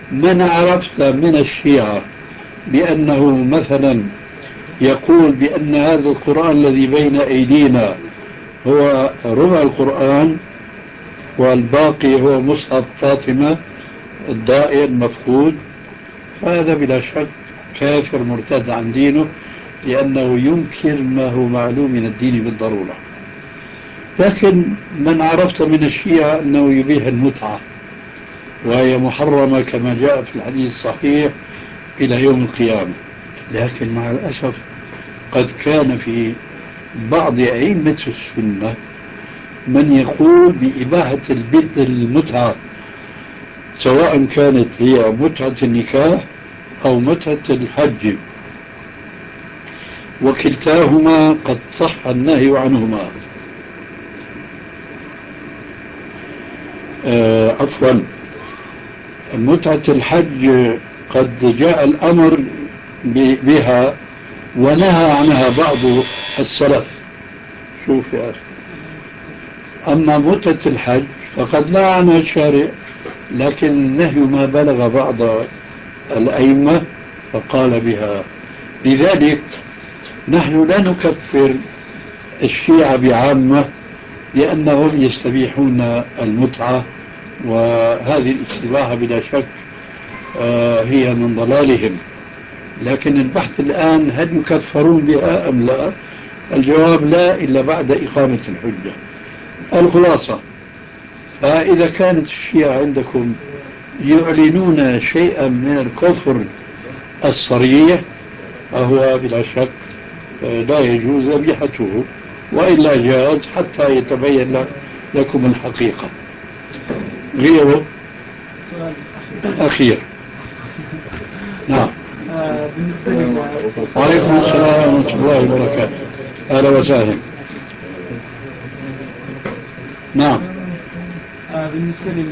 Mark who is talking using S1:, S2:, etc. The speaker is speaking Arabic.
S1: من عرفت من الشيعة بأنه مثلا يقول بأن هذا القرآن الذي بين أيدينا هو ربع القرآن والباقي هو مصحف فاطمة الضائع المفقود، فهذا بلا شك كافر مرتد عن دينه، لأنه ينكر ما هو معلوم من الدين بالضرورة. لكن من عرفت من الشيعة أنه يبيح المتعة وهي محرمة كما جاء في الحديث الصحيح إلى يوم القيامة، لكن مع الأسف قد كان في بعض أئمة السنة من يقول بإباحة المتعة، سواء كانت هي متعة النكاح أو متعة الحج، وكلتاهما قد صح النهي عنهما. عفوا، متعة الحج قد جاء الأمر بها ونهى عنها بعض السلف. شوف يا أخي، أما متعة الحج فقد نهى عنها الشارع، لكن النهي ما بلغ بعض الأئمة فقال بها. لذلك نحن لا نكفر الشيعة بعامة لأنهم يستبيحون المتعة، وهذه الاستباحة بلا شك هي من ضلالهم. لكن البحث الآن هل يكفرون بها أم لا؟ الجواب لا، إلا بعد إقامة الحجة. الخلاصة، فإذا كانت الشيعة عندكم يعلنون شيئا من الكفر الصريح فهو بلا شك لا يجوز ذبيحته، وإلا جاز حتى يتبين لكم الحقيقة. غيره أخير. نعم.
S2: بالنسبة لي
S1: وعليكم السلام ورحمة الله وبركاته. أهلا وسهلا. نعم.
S2: بالنسبة لي